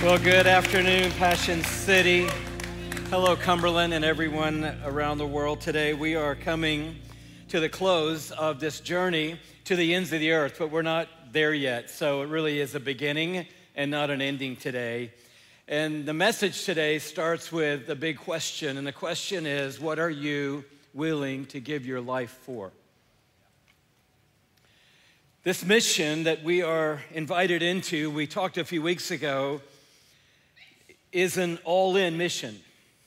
Well, good afternoon, Passion City. Hello, Cumberland and everyone around the world. Today we are coming to the close of this journey to the ends of the earth, but we're not there yet. So it really is a beginning and not an ending today. And the message today starts with a big question, and the question is, what are you willing to give your life for? This mission that we are invited into, we talked a few weeks ago, is an all-in mission.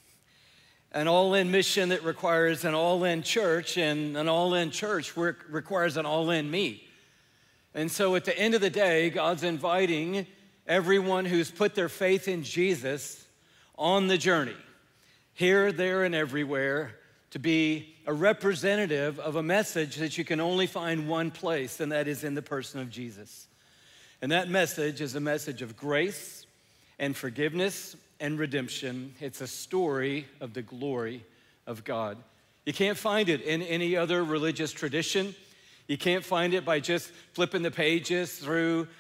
An all-in mission that requires an all-in church, and an all-in church requires an all-in me. And so at the end of the day, God's inviting everyone who's put their faith in Jesus on the journey, here, there, and everywhere, to be a representative of a message that you can only find one place, and that is in the person of Jesus. And that message is a message of grace and forgiveness and redemption. It's a story of the glory of God. You can't find it in any other religious tradition. You can't find it by just flipping the pages through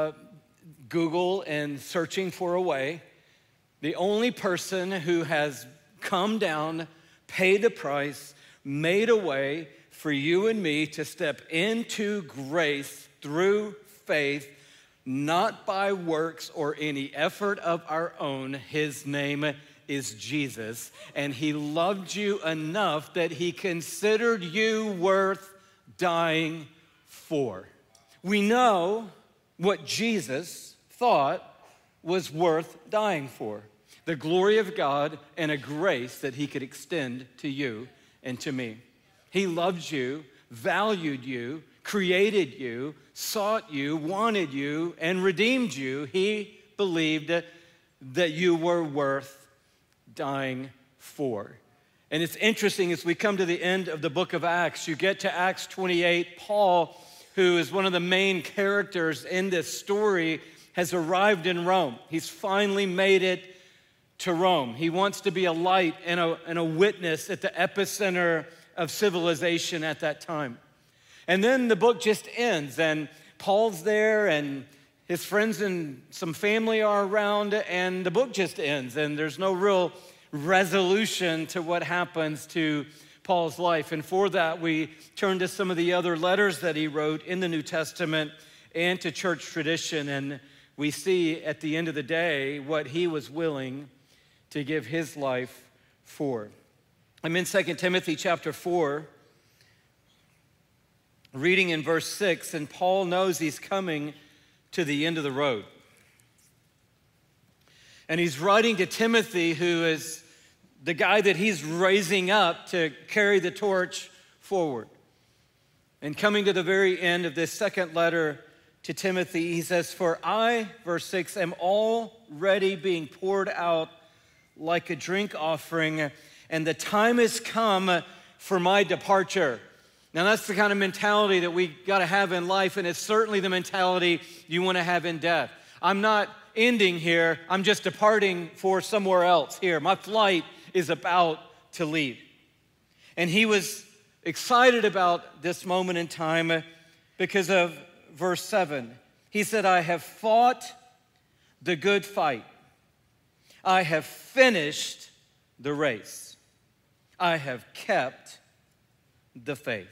Google and searching for a way. The only person who has come down, paid a price, made a way for you and me to step into grace through faith, not by works or any effort of our own. His name is Jesus, and he loved you enough that he considered you worth dying for. We know what Jesus thought was worth dying for: the glory of God and a grace that he could extend to you and to me. He loved you, valued you, created you, sought you, wanted you, and redeemed you. He believed that you were worth dying for. And it's interesting, as we come to the end of the book of Acts, you get to Acts 28, Paul, who is one of the main characters in this story, has arrived in Rome. He's finally made it to Rome. He wants to be a light and a witness at the epicenter of civilization at that time. And then the book just ends, and Paul's there, and his friends and some family are around, and the book just ends, and there's no real resolution to what happens to Paul's life. And for that, we turn to some of the other letters that he wrote in the New Testament and to church tradition, and we see at the end of the day what he was willing to give his life for. I'm in 2 Timothy chapter 4, reading in verse 6, and Paul knows he's coming to the end of the road. And he's writing to Timothy, who is the guy that he's raising up to carry the torch forward. And coming to the very end of this second letter to Timothy, he says, "For I," verse 6, "am already being poured out like a drink offering, and the time has come for my departure." Now that's the kind of mentality that we got to have in life, and it's certainly the mentality you want to have in death. I'm not ending here, I'm just departing for somewhere else here. My flight is about to leave. And he was excited about this moment in time because of verse 7. He said, "I have fought the good fight. I have finished the race. I have kept the faith.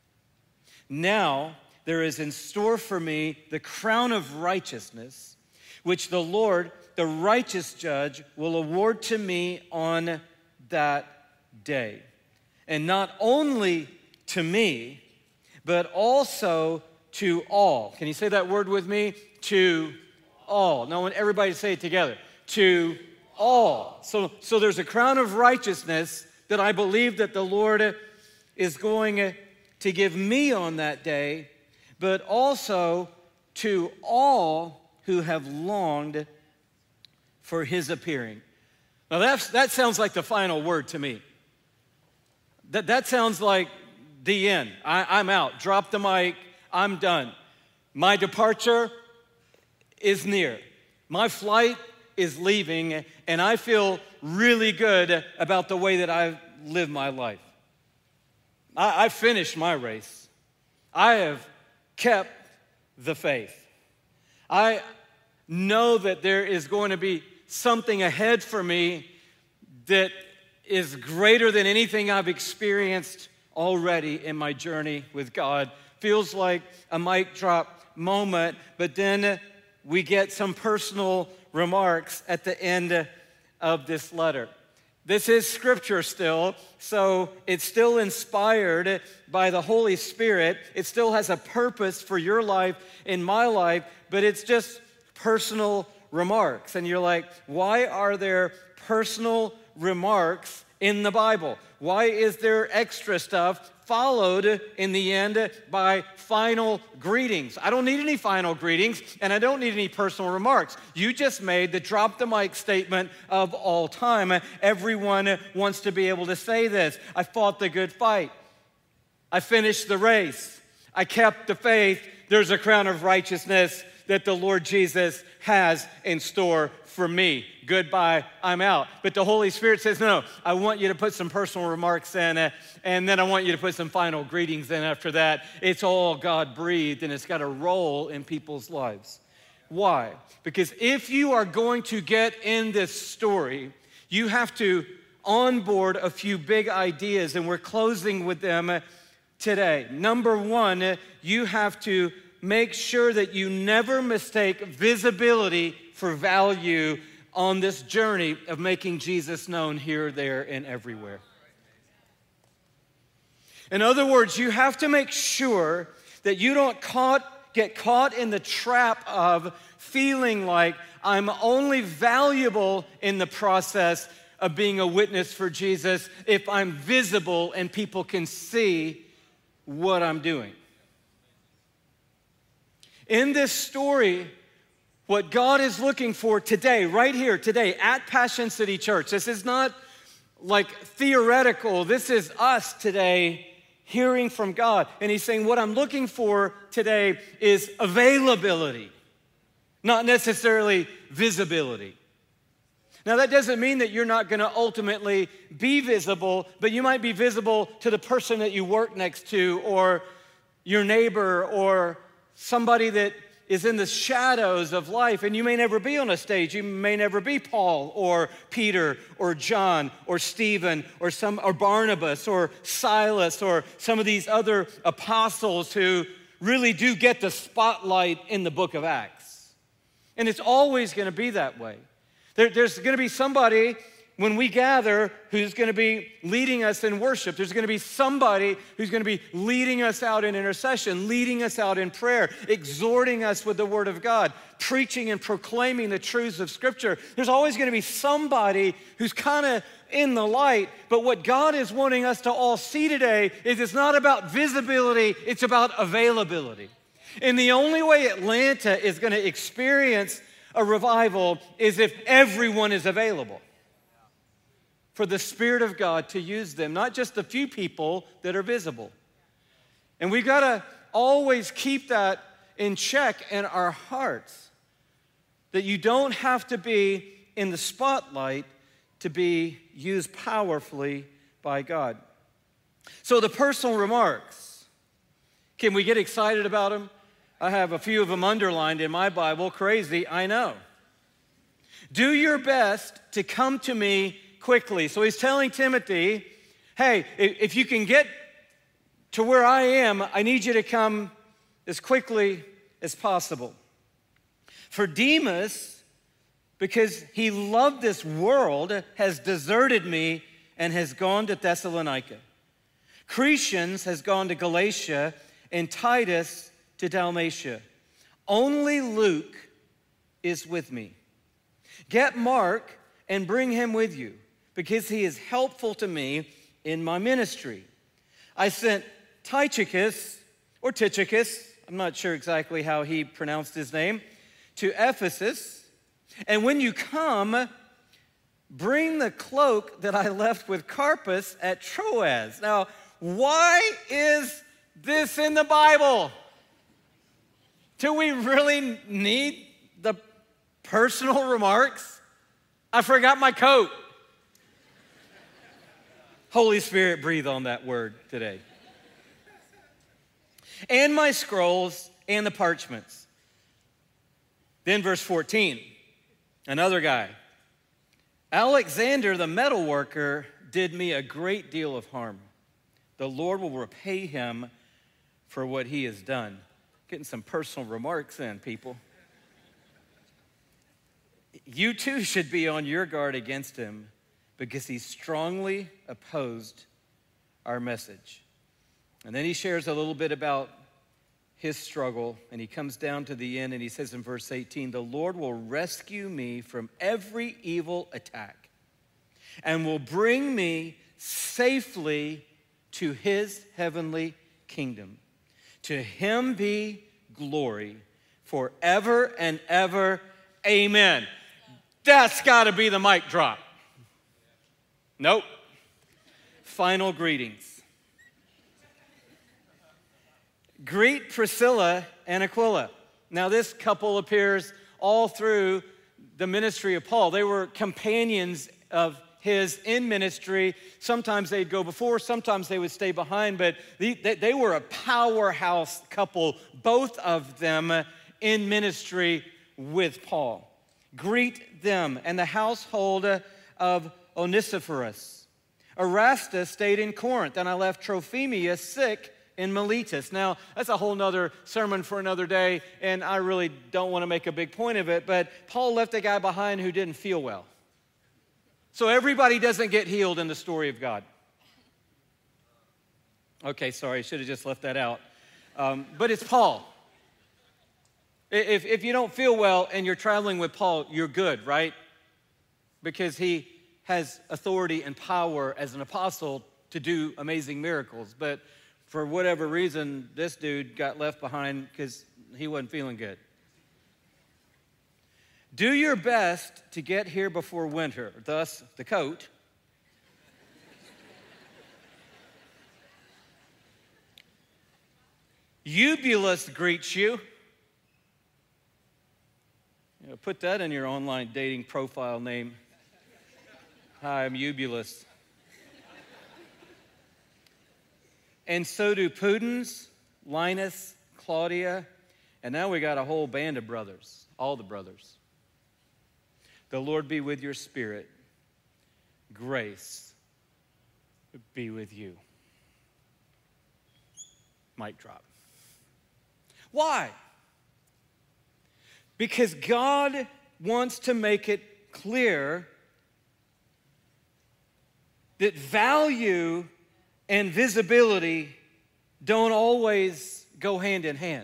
Now there is in store for me the crown of righteousness, which the Lord, the righteous judge, will award to me on that day. And not only to me, but also to all." Can you say that word with me? To all. Now I want everybody to say it together. To all. So there's a crown of righteousness that I believe that the Lord is going to give me on that day, but also to all who have longed for his appearing. Now that sounds like the final word to me. That sounds like the end. I'm out. Drop the mic. I'm done. My departure is near. My flight is leaving, and I feel really good about the way that I've lived my life. I finished my race. I have kept the faith. know that there is going to be something ahead for me that is greater than anything I've experienced already in my journey with God. Feels like a mic drop moment, but then we get some personal remarks at the end of this letter. This is scripture still, so it's still inspired by the Holy Spirit. It still has a purpose for your life, in my life, but it's just personal remarks. And you're like, why are there personal remarks in the Bible? Why is there extra stuff followed in the end by final greetings? I don't need any final greetings, and I don't need any personal remarks. You just made the drop the mic statement of all time. Everyone wants to be able to say this. I fought the good fight. I finished the race. I kept the faith. There's a crown of righteousness that the Lord Jesus has in store for me. Goodbye, I'm out. But the Holy Spirit says, no, I want you to put some personal remarks in, and then I want you to put some final greetings in after that. It's all God-breathed, and it's got a role in people's lives. Why? Because if you are going to get in this story, you have to onboard a few big ideas, and we're closing with them today. Number one, you have to make sure that you never mistake visibility for value on this journey of making Jesus known here, there, and everywhere. In other words, you have to make sure that you don't get caught in the trap of feeling like I'm only valuable in the process of being a witness for Jesus if I'm visible and people can see what I'm doing. In this story, what God is looking for today, right here, today, at Passion City Church, this is not like theoretical. This is us today hearing from God. And he's saying, what I'm looking for today is availability, not necessarily visibility. Now, that doesn't mean that you're not going to ultimately be visible, but you might be visible to the person that you work next to, or your neighbor, or somebody that is in the shadows of life, and you may never be on a stage. You may never be Paul or Peter or John or Stephen or Barnabas or Silas or some of these other apostles who really do get the spotlight in the book of Acts. And it's always going to be that way. There's going to be somebody when we gather who's going to be leading us in worship. There's going to be somebody who's going to be leading us out in intercession, leading us out in prayer, exhorting us with the Word of God, preaching and proclaiming the truths of Scripture. There's always going to be somebody who's kind of in the light, but what God is wanting us to all see today is it's not about visibility, it's about availability. And the only way Atlanta is going to experience a revival is if everyone is available for the Spirit of God to use them, not just the few people that are visible. And we've got to always keep that in check in our hearts, that you don't have to be in the spotlight to be used powerfully by God. So the personal remarks, can we get excited about them? I have a few of them underlined in my Bible. Crazy, I know. Do your best to come to me quickly. So he's telling Timothy, hey, if you can get to where I am, I need you to come as quickly as possible. For Demas, because he loved this world, has deserted me and has gone to Thessalonica. Crescens has gone to Galatia, and Titus to Dalmatia. Only Luke is with me. Get Mark and bring him with you, because he is helpful to me in my ministry. I sent Tychicus, or Tychicus, I'm not sure exactly how he pronounced his name, to Ephesus. And when you come, bring the cloak that I left with Carpus at Troas. Now, why is this in the Bible? Do we really need the personal remarks? I forgot my coat. Holy Spirit, breathe on that word today. And my scrolls and the parchments. Then verse 14, another guy. Alexander the metal worker did me a great deal of harm. The Lord will repay him for what he has done. Getting some personal remarks in, people. You too should be on your guard against him because he strongly opposed our message. And then he shares a little bit about his struggle, and he comes down to the end and he says in verse 18, the Lord will rescue me from every evil attack and will bring me safely to his heavenly kingdom. To him be glory forever and ever. Amen. That's got to be the mic drop. Nope. Final greetings. Greet Priscilla and Aquila. Now, this couple appears all through the ministry of Paul. They were companions of his in ministry. Sometimes they'd go before, sometimes they would stay behind, but they were a powerhouse couple, both of them in ministry with Paul. Greet them and the household of Onesiphorus. Erastus stayed in Corinth, and I left Trophimus sick in Miletus. Now, that's a whole nother sermon for another day, and I really don't want to make a big point of it, but Paul left a guy behind who didn't feel well. So everybody doesn't get healed in the story of God. Okay, sorry, I should have just left that out. But it's Paul. If you don't feel well and you're traveling with Paul, you're good, right? Because he has authority and power as an apostle to do amazing miracles. But for whatever reason, this dude got left behind because he wasn't feeling good. Do your best to get here before winter, thus the coat. Eubulus greets you. Put that in your online dating profile name. Hi, I'm Eubulus. And so do Pudens, Linus, Claudia, and now we got a whole band of brothers, all the brothers. The Lord be with your spirit. Grace be with you. Mic drop. Why? Because God wants to make it clear that value and visibility don't always go hand in hand.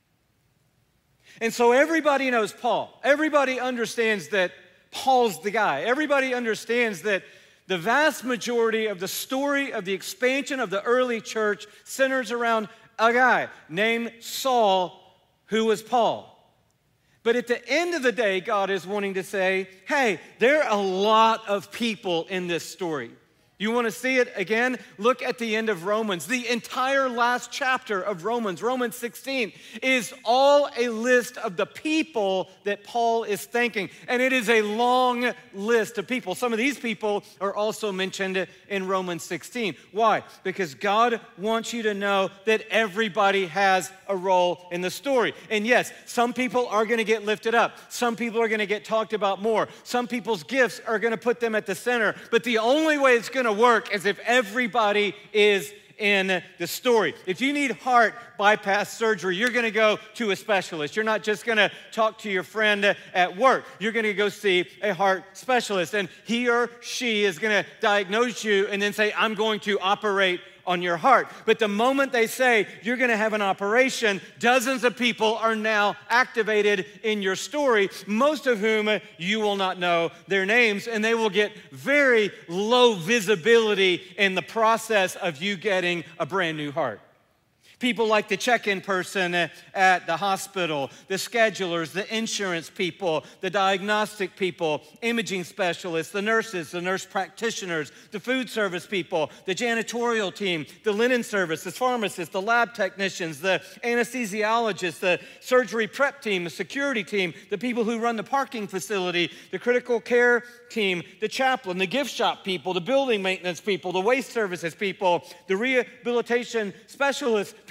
And so everybody knows Paul. Everybody understands that Paul's the guy. Everybody understands that the vast majority of the story of the expansion of the early church centers around a guy named Saul, who was Paul. But at the end of the day, God is wanting to say, hey, there are a lot of people in this story. You want to see it again? Look at the end of Romans. The entire last chapter of Romans, Romans 16, is all a list of the people that Paul is thanking. And it is a long list of people. Some of these people are also mentioned in Romans 16. Why? Because God wants you to know that everybody has a role in the story. And yes, some people are going to get lifted up. Some people are going to get talked about more. Some people's gifts are going to put them at the center. But the only way it's going to work is if everybody is in the story. If you need heart bypass surgery, you're going to go to a specialist. You're not just going to talk to your friend at work. You're going to go see a heart specialist, and he or she is going to diagnose you and then say, I'm going to operate on your heart. But the moment they say you're going to have an operation, dozens of people are now activated in your story, most of whom you will not know their names, and they will get very low visibility in the process of you getting a brand new heart. People like the check-in person at the hospital, the schedulers, the insurance people, the diagnostic people, imaging specialists, the nurses, the nurse practitioners, the food service people, the janitorial team, the linen service, the pharmacists, the lab technicians, the anesthesiologists, the surgery prep team, the security team, the people who run the parking facility, the critical care team, the chaplain, the gift shop people, the building maintenance people, the waste services people, the rehabilitation specialist people,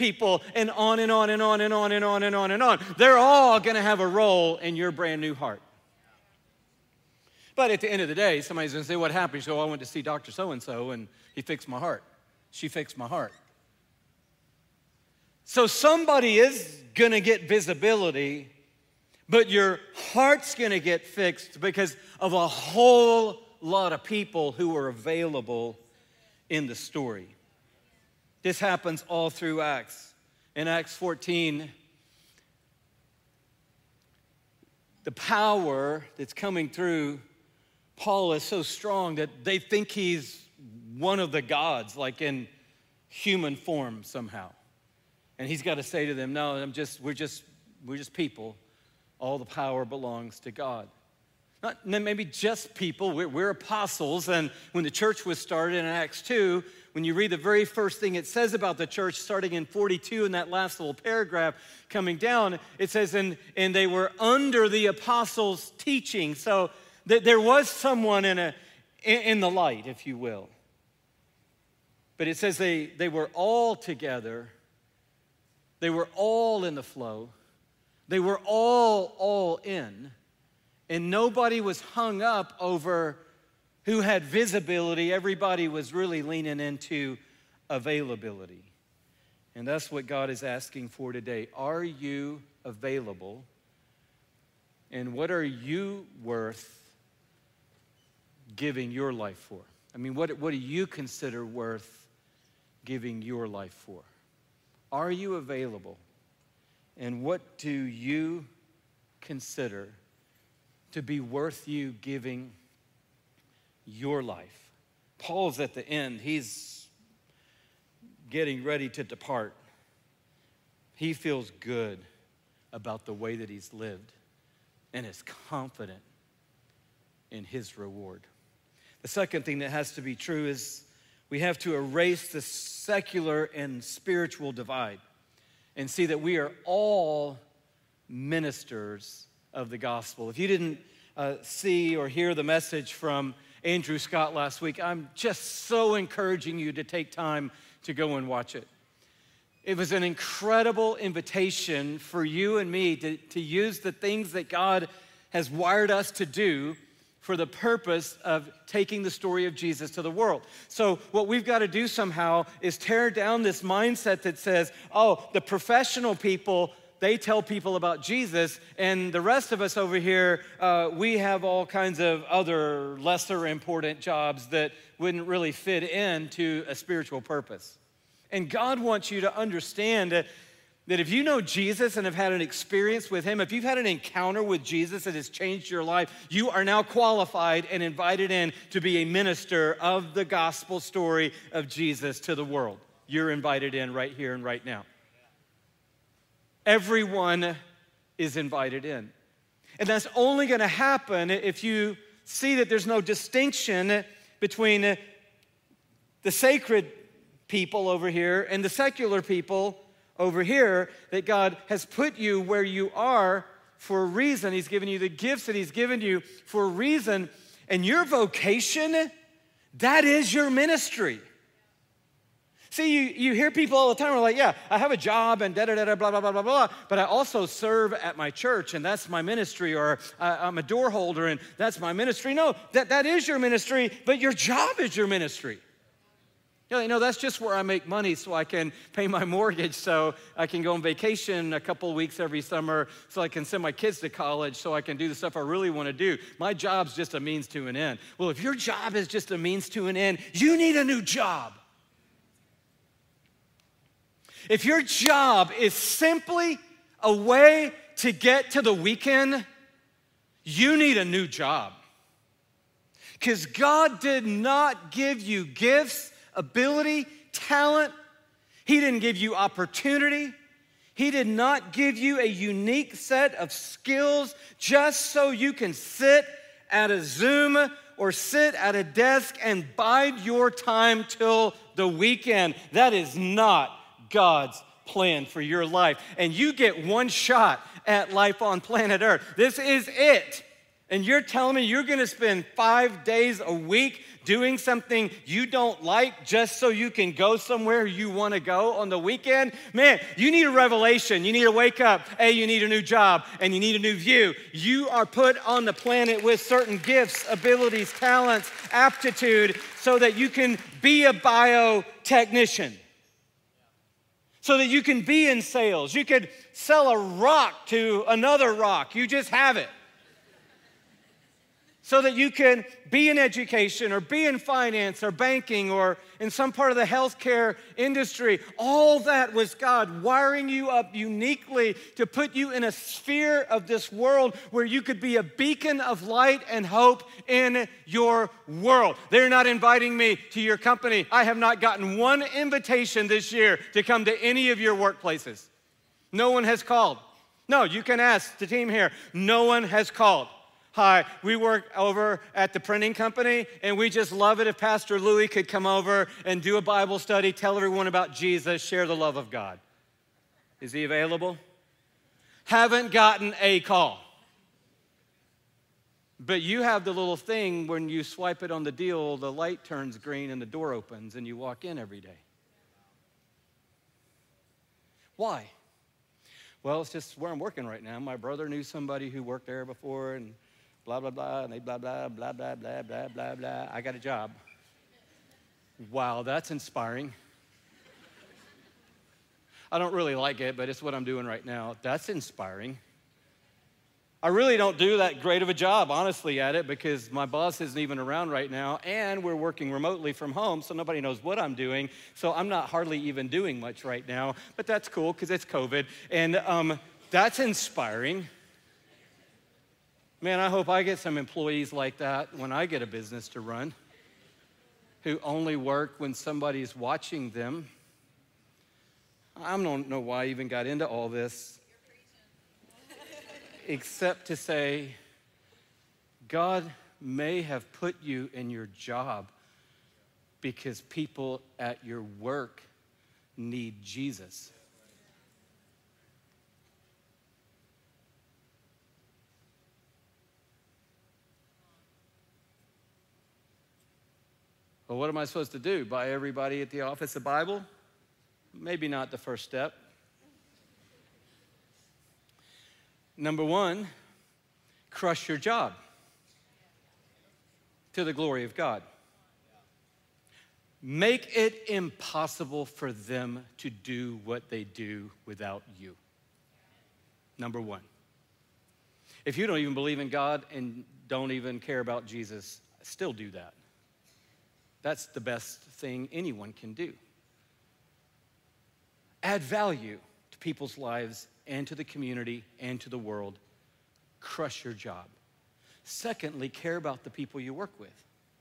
people, and on and on and on and on and on and on and on. They're all going to have a role in your brand new heart. But at the end of the day, somebody's going to say, what happened? So I went to see Dr. So-and-so, and he fixed my heart. She fixed my heart. So somebody is going to get visibility, but your heart's going to get fixed because of a whole lot of people who are available in the story. This happens all through Acts. In Acts 14, the power that's coming through Paul is so strong that they think he's one of the gods, like in human form somehow. And he's got to say to them, no, we're just people. All the power belongs to God. Not maybe just people, we're apostles. And when the church was started in Acts 2, when you read the very first thing it says about the church, starting in 42 in that last little paragraph coming down, it says, and they were under the apostles' teaching. So there was someone in the light, if you will. But it says they were all together. They were all in the flow. They were all in. And nobody was hung up over who had visibility. Everybody was really leaning into availability. And that's what God is asking for today. Are you available? And what are you worth giving your life for? I mean, what do you consider worth giving your life for? Are you available? And what do you consider to be worth you giving your life? Paul's at the end. He's getting ready to depart. He feels good about the way that he's lived and is confident in his reward. The second thing that has to be true is we have to erase the secular and spiritual divide and see that we are all ministers of the gospel. If you didn't see or hear the message from Andrew Scott last week, I'm just so encouraging you to take time to go and watch it. It was an incredible invitation for you and me to use the things that God has wired us to do for the purpose of taking the story of Jesus to the world. So what we've got to do somehow is tear down this mindset that says, oh, the professional people, they tell people about Jesus, and the rest of us over here, we have all kinds of other lesser important jobs that wouldn't really fit into a spiritual purpose. And God wants you to understand that if you know Jesus and have had an experience with him, if you've had an encounter with Jesus that has changed your life, you are now qualified and invited in to be a minister of the gospel story of Jesus to the world. You're invited in right here and right now. Everyone is invited in. And that's only going to happen if you see that there's no distinction between the sacred people over here and the secular people over here, that God has put you where you are for a reason. He's given you the gifts that he's given you for a reason. And your vocation, that is your ministry. See, you hear people all the time who are like, yeah, I have a job and da-da-da-da, blah, blah, blah, blah, blah, but I also serve at my church and that's my ministry, or I'm a door holder and that's my ministry. No, that is your ministry, but your job is your ministry. You know, that's just where I make money so I can pay my mortgage, so I can go on vacation a couple of weeks every summer, so I can send my kids to college, so I can do the stuff I really want to do. My job's just a means to an end. Well, if your job is just a means to an end, you need a new job. If your job is simply a way to get to the weekend, you need a new job. Because God did not give you gifts, ability, talent. He didn't give you opportunity. He did not give you a unique set of skills just so you can sit at a Zoom or sit at a desk and bide your time till the weekend. That is not God's plan for your life. And you get one shot at life on planet Earth. This is it. And you're telling me you're gonna spend 5 days a week doing something you don't like just so you can go somewhere you wanna go on the weekend? Man, you need a revelation. You need to wake up. Hey, you need a new job and you need a new view. You are put on the planet with certain gifts, abilities, talents, aptitude, so that you can be a biotechnician, so that you can be in sales. You could sell a rock to another rock. You just have it. So that you can be in education or be in finance or banking or in some part of the healthcare industry. All that was God wiring you up uniquely to put you in a sphere of this world where you could be a beacon of light and hope in your world. They're not inviting me to your company. I have not gotten one invitation this year to come to any of your workplaces. No one has called. No, you can ask the team here. No one has called. Hi, we work over at the printing company, and we just love it if Pastor Louis could come over and do a Bible study, tell everyone about Jesus, share the love of God. Is he available? Haven't gotten a call. But you have the little thing when you swipe it on the deal, the light turns green and the door opens and you walk in every day. Why? Well, it's just where I'm working right now. My brother knew somebody who worked there before, and blah, blah, blah, and they blah, blah, blah, blah, blah, blah, blah, blah. I got a job. Wow, that's inspiring. I don't really like it, but it's what I'm doing right now. That's inspiring. I really don't do that great of a job, honestly, at it, because my boss isn't even around right now, and we're working remotely from home, so nobody knows what I'm doing, so I'm not hardly even doing much right now, but that's cool, because it's COVID, and that's inspiring. Man, I hope I get some employees like that when I get a business to run, who only work when somebody's watching them. I don't know why I even got into all this, except to say, God may have put you in your job because people at your work need Jesus. Well, what am I supposed to do? Buy everybody at the office a Bible? Maybe not the first step. Number one, crush your job to the glory of God. Make it impossible for them to do what they do without you. Number one. If you don't even believe in God and don't even care about Jesus, still do that. That's the best thing anyone can do. Add value to people's lives and to the community and to the world. Crush your job. Secondly, care about the people you work with.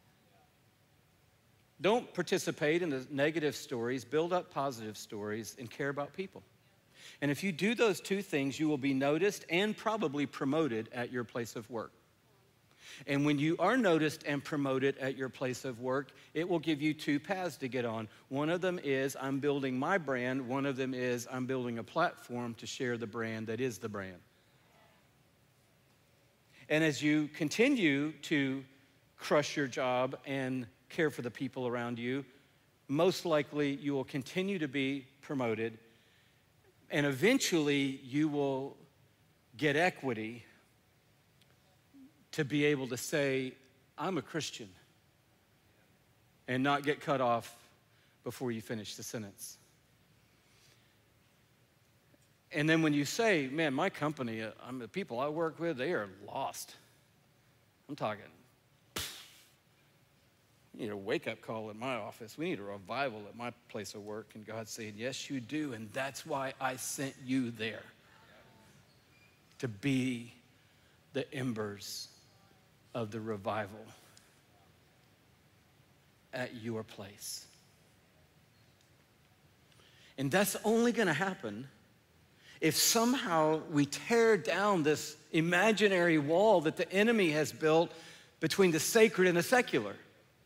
Don't participate in the negative stories. Build up positive stories and care about people. And if you do those two things, you will be noticed and probably promoted at your place of work. And when you are noticed and promoted at your place of work, it will give you two paths to get on. One of them is I'm building my brand. One of them is I'm building a platform to share the brand that is the brand. And as you continue to crush your job and care for the people around you, most likely you will continue to be promoted, and eventually you will get equity to be able to say, I'm a Christian, and not get cut off before you finish the sentence. And then when you say, man, my company, the people I work with, they are lost. I'm talking, we need a wake-up call in my office. We need a revival at my place of work. And God's saying, yes, you do, and that's why I sent you there, to be the embers of the revival at your place. And that's only going to happen if somehow we tear down this imaginary wall that the enemy has built between the sacred and the secular.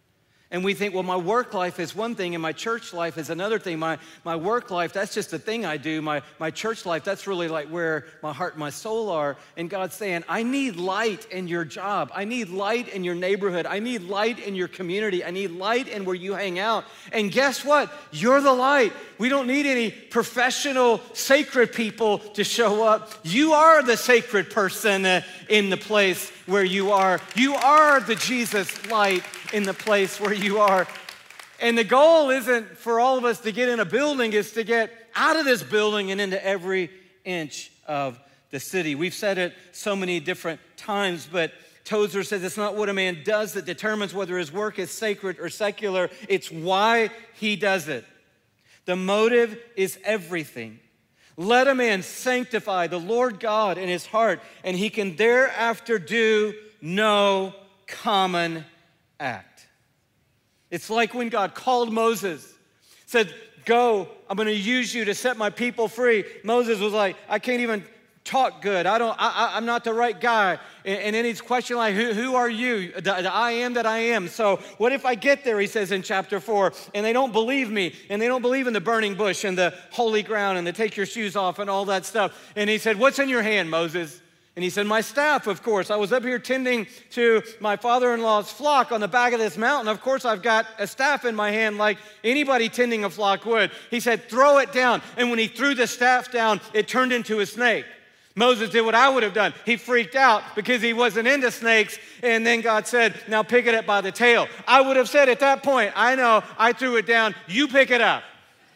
And we think, well, my work life is one thing and my church life is another thing. My work life, that's just a thing I do. My church life, that's really like where my heart and my soul are. And God's saying, I need light in your job. I need light in your neighborhood. I need light in your community. I need light in where you hang out. And guess what? You're the light. We don't need any professional sacred people to show up. You are the sacred person in the place where you are. You are the Jesus light in the place where you are. And the goal isn't for all of us to get in a building, it's to get out of this building and into every inch of the city. We've said it so many different times, but Tozer says it's not what a man does that determines whether his work is sacred or secular, it's why he does it. The motive is everything. Let a man sanctify the Lord God in his heart, and he can thereafter do no common act. It's like when God called Moses, said, go, I'm gonna use you to set my people free. Moses was like, I can't even talk good. I'm not the right guy. And then he's questioning like, who are you? The I am that I am. So what if I get there, he says in chapter 4, and they don't believe me, and they don't believe in the burning bush and the holy ground and the take your shoes off and all that stuff. And he said, what's in your hand, Moses? And he said, my staff, of course. I was up here tending to my father-in-law's flock on the back of this mountain. Of course, I've got a staff in my hand like anybody tending a flock would. He said, throw it down. And when he threw the staff down, it turned into a snake. Moses did what I would have done. He freaked out because he wasn't into snakes. And then God said, now pick it up by the tail. I would have said at that point, I know, I threw it down. You pick it up.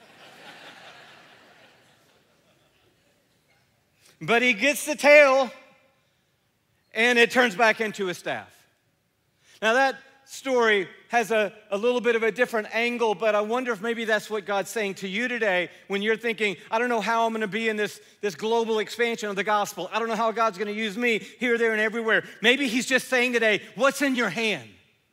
But he gets the tail, and it turns back into a staff. Now that story has a little bit of a different angle, but I wonder if maybe that's what God's saying to you today when you're thinking, I don't know how I'm gonna be in this global expansion of the gospel. I don't know how God's gonna use me here, there, and everywhere. Maybe he's just saying today, what's in your hand?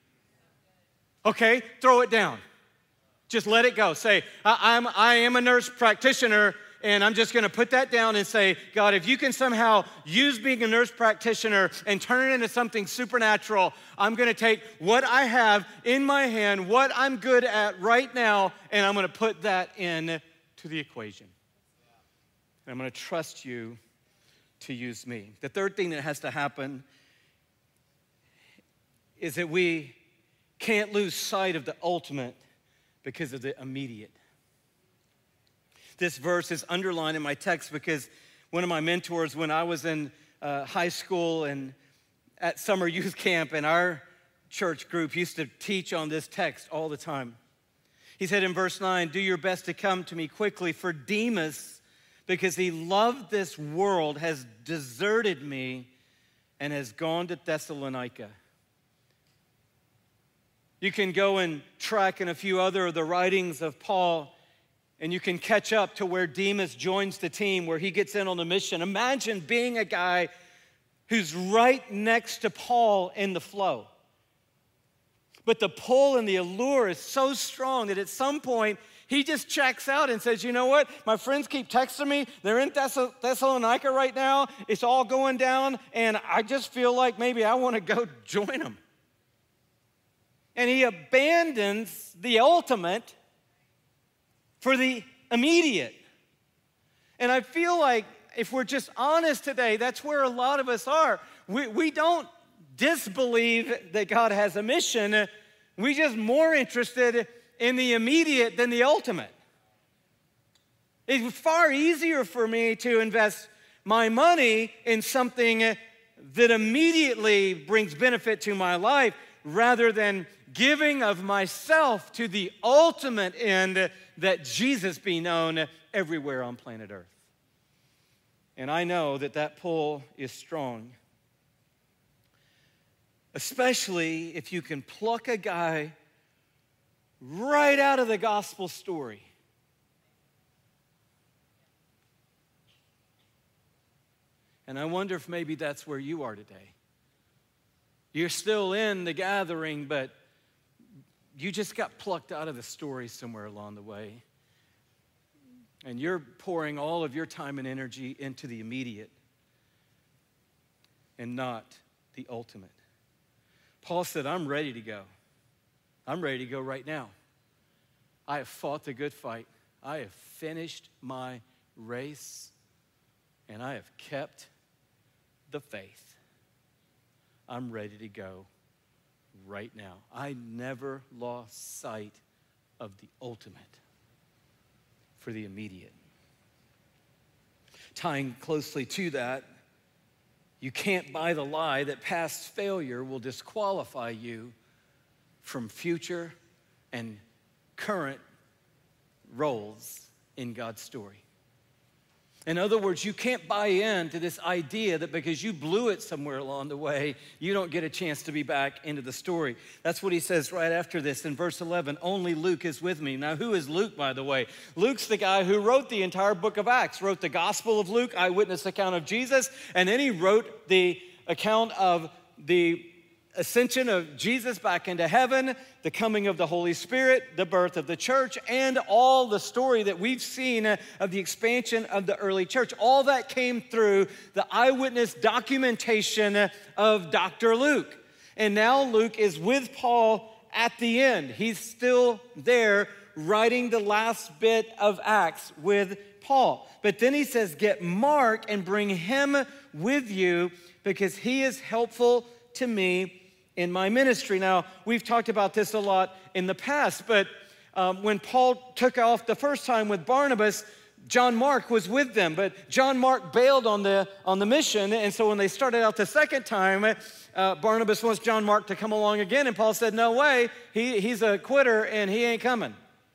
Okay, throw it down. Just let it go. Say, I am a nurse practitioner, and I'm just gonna put that down and say, God, if you can somehow use being a nurse practitioner and turn it into something supernatural, I'm gonna take what I have in my hand, what I'm good at right now, and I'm gonna put that in to the equation. And I'm gonna trust you to use me. The third thing that has to happen is that we can't lose sight of the ultimate because of the immediate. This verse is underlined in my text because one of my mentors, when I was in high school and at summer youth camp, and our church group used to teach on this text all the time. He said in verse 9, do your best to come to me quickly, for Demas, because he loved this world, has deserted me and has gone to Thessalonica. You can go and track in a few other of the writings of Paul, and you can catch up to where Demas joins the team, where he gets in on the mission. Imagine being a guy who's right next to Paul in the flow. But the pull and the allure is so strong that at some point, he just checks out and says, you know what? My friends keep texting me. They're in Thessalonica right now. It's all going down, and I just feel like maybe I want to go join them. And he abandons the ultimate for the immediate. And I feel like if we're just honest today, that's where a lot of us are. We don't disbelieve that God has a mission. We're just more interested in the immediate than the ultimate. It's far easier for me to invest my money in something that immediately brings benefit to my life rather than giving of myself to the ultimate end, that Jesus be known everywhere on planet Earth. And I know that that pull is strong, especially if you can pluck a guy right out of the gospel story. And I wonder if maybe that's where you are today. You're still in the gathering, but you just got plucked out of the story somewhere along the way. And you're pouring all of your time and energy into the immediate and not the ultimate. Paul said, I'm ready to go. I'm ready to go right now. I have fought the good fight. I have finished my race, and I have kept the faith. I'm ready to go right now. I never lost sight of the ultimate for the immediate. Tying closely to that, you can't buy the lie that past failure will disqualify you from future and current roles in God's story. In other words, you can't buy into this idea that because you blew it somewhere along the way, you don't get a chance to be back into the story. That's what he says right after this in verse 11. Only Luke is with me. Now, who is Luke, by the way? Luke's the guy who wrote the entire book of Acts, wrote the Gospel of Luke, eyewitness account of Jesus, and then he wrote the account of the ascension of Jesus back into heaven, the coming of the Holy Spirit, the birth of the church, and all the story that we've seen of the expansion of the early church. All that came through the eyewitness documentation of Dr. Luke. And now Luke is with Paul at the end. He's still there writing the last bit of Acts with Paul. But then he says, get Mark and bring him with you because he is helpful to me in my ministry. Now, we've talked about this a lot in the past, but when Paul took off the first time with Barnabas, John Mark was with them, but John Mark bailed on the mission, and so when they started out the second time, Barnabas wants John Mark to come along again, and Paul said, no way, he's a quitter, and he ain't coming.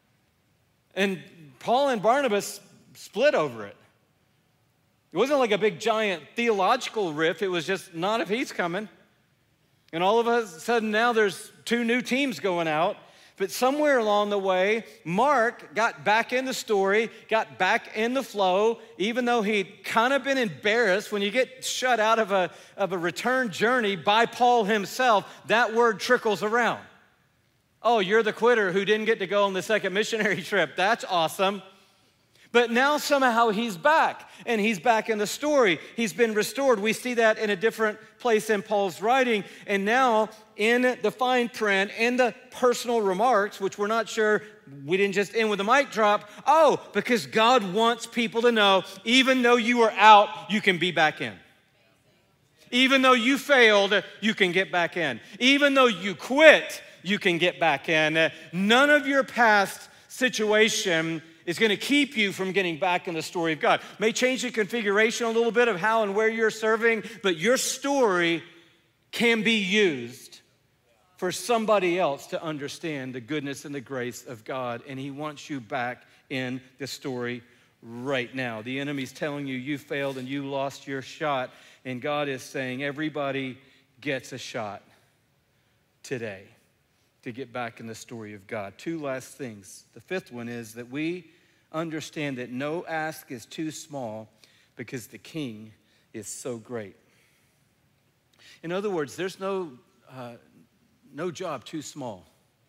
And Paul and Barnabas split over it. It wasn't like a big, giant theological riff. It was just, not if he's coming. And all of a sudden now there's two new teams going out. But somewhere along the way, Mark got back in the story, got back in the flow, even though he'd kind of been embarrassed. When you get shut out of a return journey by Paul himself, that word trickles around. Oh, you're the quitter who didn't get to go on the second missionary trip. That's awesome. But now somehow he's back, and he's back in the story. He's been restored. We see that in a different place in Paul's writing. And now in the fine print, in the personal remarks, which we're not sure, we didn't just end with a mic drop. Oh, because God wants people to know, even though you were out, you can be back in. Even though you failed, you can get back in. Even though you quit, you can get back in. None of your past situation is going to keep you from getting back in the story of God. May change the configuration a little bit of how and where you're serving, but your story can be used for somebody else to understand the goodness and the grace of God, and he wants you back in the story right now. The enemy's telling you you failed and you lost your shot, and God is saying everybody gets a shot today to get back in the story of God. Two last things. The fifth one is that we understand that no ask is too small because the King is so great. In other words, there's no job too small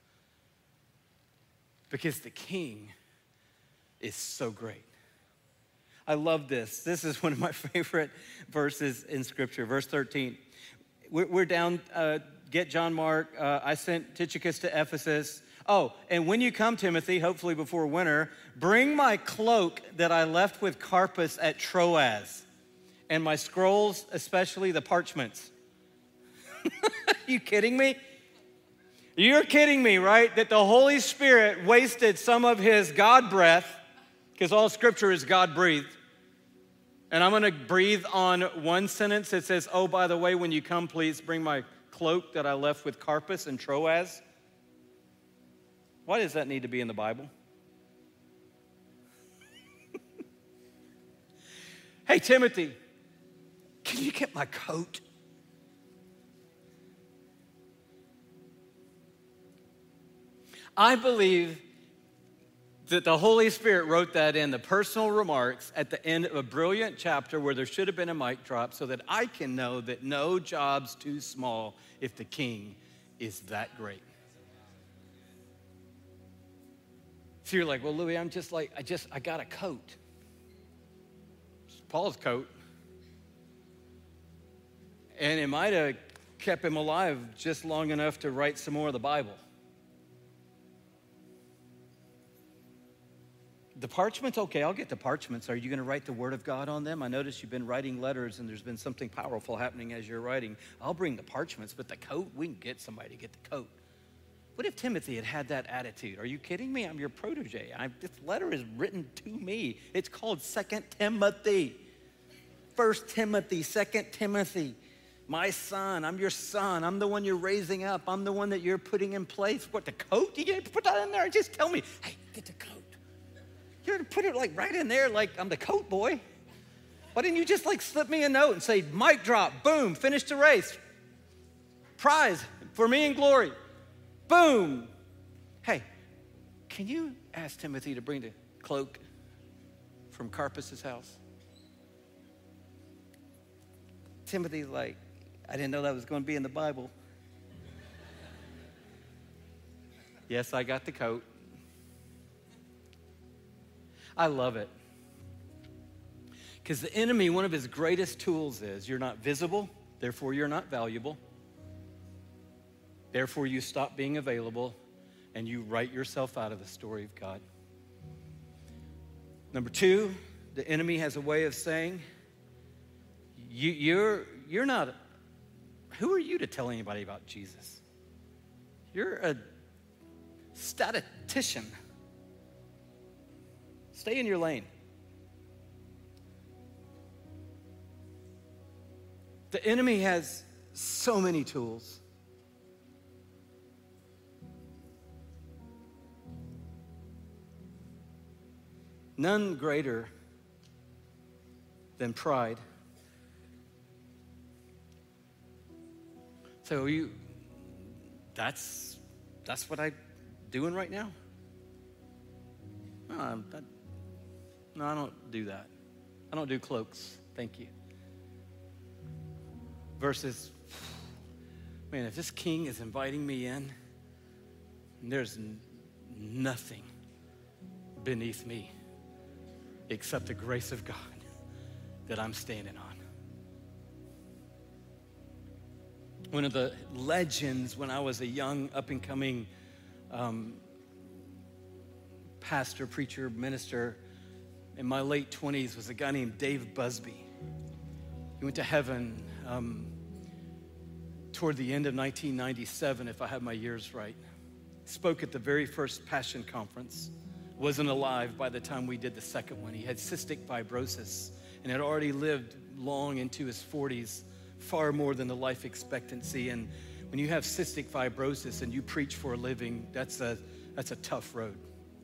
because the King is so great. I love this. This is one of my favorite verses in Scripture. Verse 13. We're down, get John Mark. I sent Tychicus to Ephesus. Oh, and when you come, Timothy, hopefully before winter, bring my cloak that I left with Carpus at Troas, and my scrolls, especially the parchments. You kidding me? You're kidding me, right? That the Holy Spirit wasted some of his God breath, because all Scripture is God-breathed. And I'm going to breathe on one sentence that says, oh, by the way, when you come, please bring my cloak that I left with Carpus and Troas. Why does that need to be in the Bible? Hey, Timothy, can you get my coat? I believe that the Holy Spirit wrote that in the personal remarks at the end of a brilliant chapter where there should have been a mic drop so that I can know that no job's too small if the King is that great. So you're like, well, Louis, I got a coat. It's Paul's coat. And it might have kept him alive just long enough to write some more of the Bible. The parchments, okay, I'll get the parchments. Are you going to write the word of God on them? I notice you've been writing letters and there's been something powerful happening as you're writing. I'll bring the parchments, but the coat, we can get somebody to get the coat. What if Timothy had that attitude? Are you kidding me? I'm your protege. This letter is written to me. It's called 2 Timothy. 1 Timothy, 2 Timothy. My son, I'm your son. I'm the one you're raising up. I'm the one that you're putting in place. What, the coat? You gonna put that in there? Just tell me, hey, get the coat. You're gonna put it like right in there like I'm the coat boy. Why didn't you just like slip me a note and say, mic drop, boom, finish the race. Prize for me in glory. Boom. Hey, can you ask Timothy to bring the cloak from Carpus's house? Timothy's like, I didn't know that was going to be in the Bible. Yes, I got the coat. I love it. Because the enemy, one of his greatest tools is you're not visible, therefore you're not valuable. Therefore, you stop being available and you write yourself out of the story of God. Number two, the enemy has a way of saying, you're not, who are you to tell anybody about Jesus? You're a statistician. Stay in your lane. The enemy has so many tools. None greater than pride. So that's what I'm doing right now? No, I don't do that. I don't do cloaks. Thank you. Versus, man, if this king is inviting me in, there's nothing beneath me except the grace of God that I'm standing on. One of the legends when I was a young, up-and-coming pastor, preacher, minister in my late 20s was a guy named Dave Busby. He went to heaven toward the end of 1997, if I have my years right. Spoke at the very first Passion Conference. Wasn't alive by the time we did the second one. He had cystic fibrosis and had already lived long into his 40s, far more than the life expectancy. And when you have cystic fibrosis and you preach for a living, that's a tough road.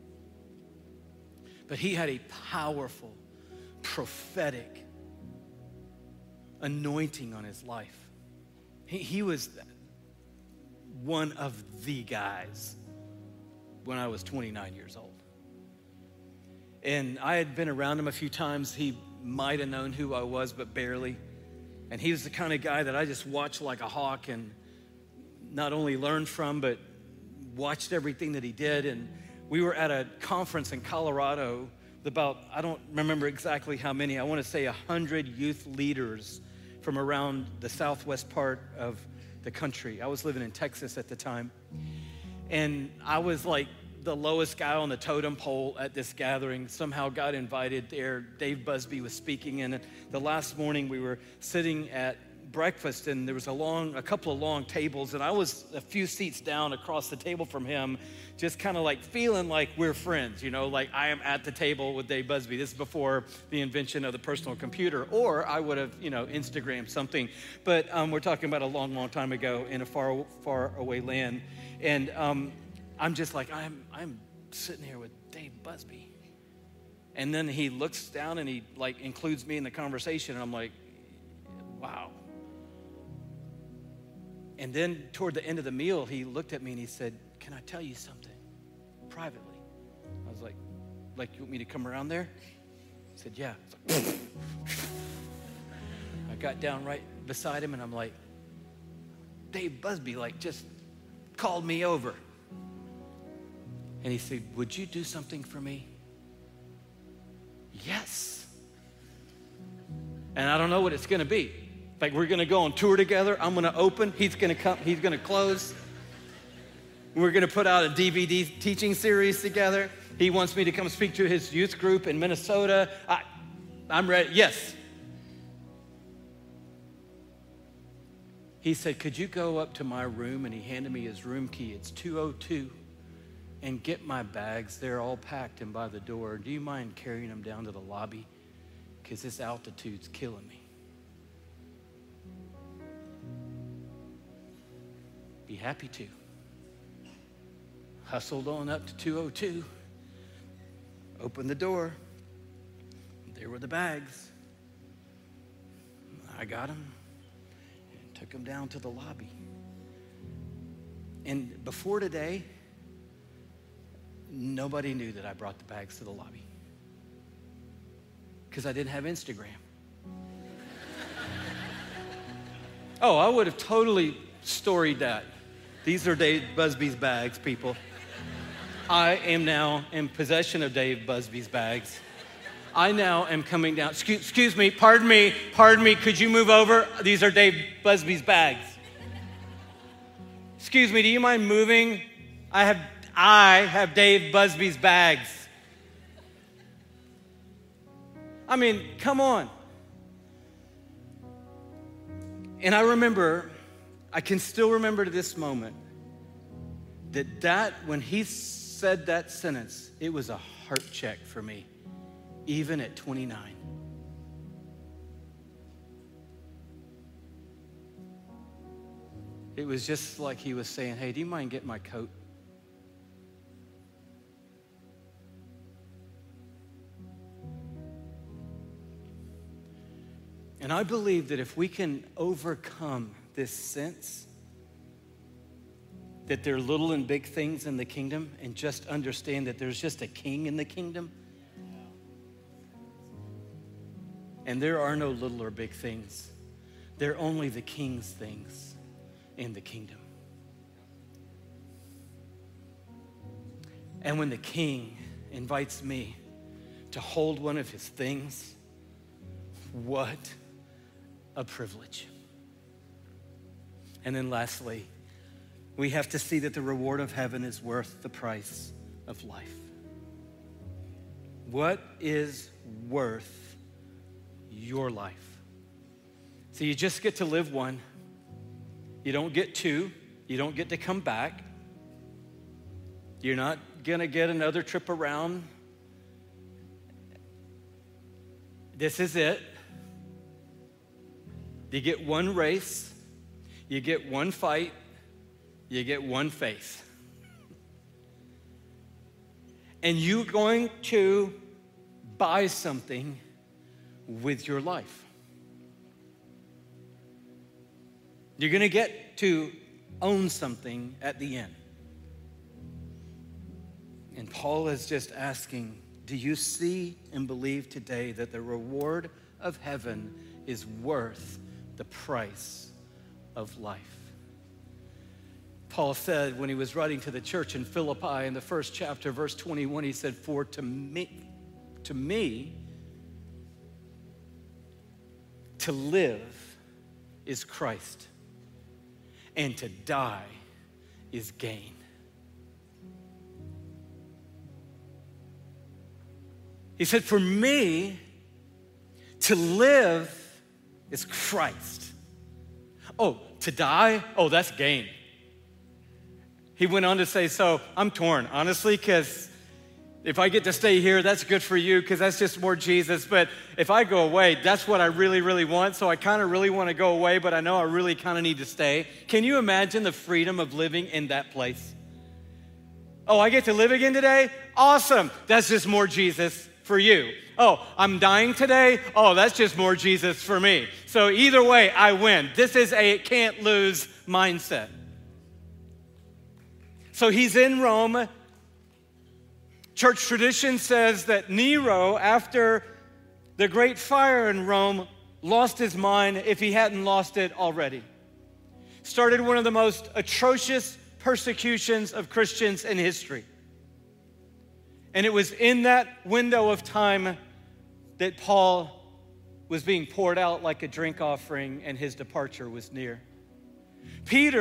But he had a powerful, prophetic anointing on his life. He was one of the guys when I was 29 years old. And I had been around him a few times. He might have known who I was, but barely. And he was the kind of guy that I just watched like a hawk and not only learned from, but watched everything that he did. And we were at a conference in Colorado with about, I don't remember exactly how many, I want to say 100 youth leaders from around the southwest part of the country. I was living in Texas at the time. And I was like the lowest guy on the totem pole at this gathering. Somehow got invited there. Dave Busby was speaking, and the last morning we were sitting at breakfast, and there was a couple of long tables, and I was a few seats down across the table from him, just kind of like feeling like we're friends, like I am at the table with Dave Busby. This is before the invention of the personal computer, or I would have, Instagrammed something. But we're talking about a long, long time ago in a far, far away land, and I'm just like, I'm sitting here with Dave Busby. And then he looks down and he like includes me in the conversation, and I'm like, wow. And then toward the end of the meal, he looked at me and he said, can I tell you something privately? I was like, you want me to come around there? He said, yeah. I was like, I got down right beside him and I'm like, Dave Busby just called me over. And he said, would you do something for me? Yes. And I don't know what it's going to be. Like, we're going to go on tour together. I'm going to open. He's going to come. He's going to close. We're going to put out a DVD teaching series together. He wants me to come speak to his youth group in Minnesota. I'm ready. Yes. He said, could you go up to my room? And he handed me his room key. It's 202. And get my bags. They're all packed and by the door. Do you mind carrying them down to the lobby? Because this altitude's killing me. Be happy to. Hustled on up to 202. Opened the door. There were the bags. I got them and took them down to the lobby. And before today, nobody knew that I brought the bags to the lobby because I didn't have Instagram. Oh, I would have totally storied that. These are Dave Busby's bags, people. I am now in possession of Dave Busby's bags. I now am coming down. Excuse me, pardon me, could you move over? These are Dave Busby's bags. Excuse me, do you mind moving? I have Dave Busby's bags. I mean, come on. And I can still remember to this moment that when he said that sentence, it was a heart check for me, even at 29. It was just like he was saying, hey, do you mind getting my coat? And I believe that if we can overcome this sense that there are little and big things in the kingdom and just understand that there's just a king in the kingdom, and there are no little or big things. They're only the king's things in the kingdom. And when the king invites me to hold one of his things, what a privilege. And then lastly, we have to see that the reward of heaven is worth the price of life. What is worth your life? So you just get to live one. You don't get two. You don't get to come back. You're not gonna get another trip around. This is it. You get one race, you get one fight, you get one faith. And you're going to buy something with your life. You're gonna get to own something at the end. And Paul is just asking, do you see and believe today that the reward of heaven is worth the price of life? Paul said when he was writing to the church in Philippi in the first chapter, verse 21, he said, for to me, to live is Christ, and to die is gain. He said, for me, to live is Christ. Oh, to die? Oh, that's gain. He went on to say, so I'm torn, honestly, because if I get to stay here, that's good for you, because that's just more Jesus. But if I go away, that's what I really, really want. So I kind of really want to go away, but I know I really kind of need to stay. Can you imagine the freedom of living in that place? Oh, I get to live again today? Awesome. That's just more Jesus for you. Oh, I'm dying today? Oh, that's just more Jesus for me. So either way, I win. This is a can't lose mindset. So he's in Rome. Church tradition says that Nero, after the great fire in Rome, lost his mind if he hadn't lost it already. Started one of the most atrocious persecutions of Christians in history. And it was in that window of time that Paul was being poured out like a drink offering and his departure was near. Peter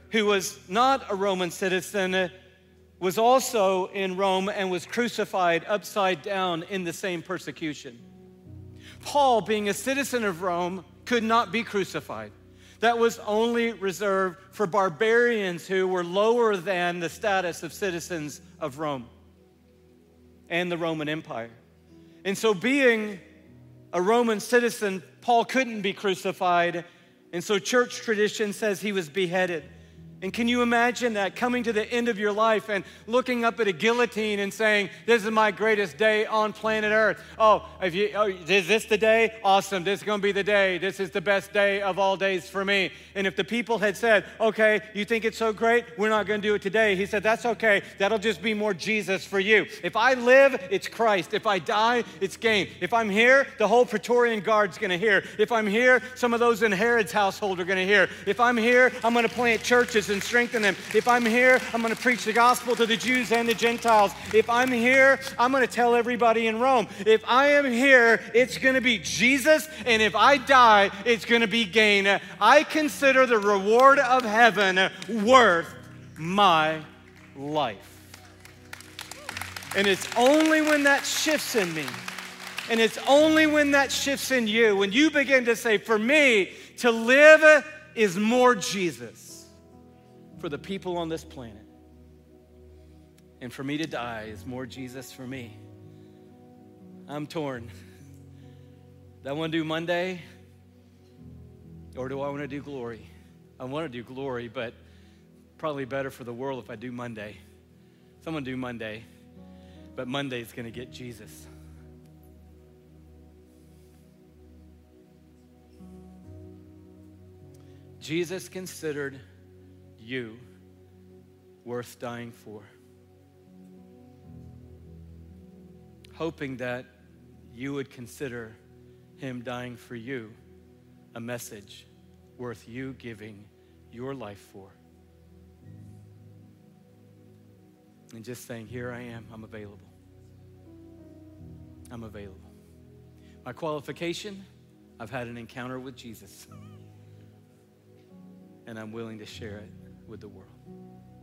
who was not a Roman citizen, was also in Rome and was crucified upside down in the same persecution. Paul, being a citizen of Rome, could not be crucified. That was only reserved for barbarians who were lower than the status of citizens of Rome and the Roman Empire. And so being a Roman citizen, Paul couldn't be crucified, and so church tradition says he was beheaded. And can you imagine that, coming to the end of your life and looking up at a guillotine and saying, this is my greatest day on planet Earth. Is this the day? Awesome, this is going to be the day. This is the best day of all days for me. And if the people had said, okay, you think it's so great, we're not going to do it today. He said, that's okay, that'll just be more Jesus for you. If I live, it's Christ. If I die, it's gain. If I'm here, the whole Praetorian Guard's going to hear. If I'm here, some of those in Herod's household are going to hear. If I'm here, I'm going to plant churches and strengthen them. If I'm here, I'm going to preach the gospel to the Jews and the Gentiles. If I'm here, I'm going to tell everybody in Rome. If I am here, it's going to be Jesus, and if I die, it's going to be gain. I consider the reward of heaven worth my life. And it's only when that shifts in me, and it's only when that shifts in you, when you begin to say, for me, to live is more Jesus for the people on this planet. And for me to die is more Jesus for me. I'm torn. Do I want to do Monday? Or do I want to do glory? I want to do glory, but probably better for the world if I do Monday. So I'm going to do Monday, but Monday's going to get Jesus. Jesus considered you worth dying for, hoping that you would consider him dying for you a message worth you giving your life for. And just saying, here I am, I'm available. I'm available. My qualification, I've had an encounter with Jesus, and I'm willing to share it with the world.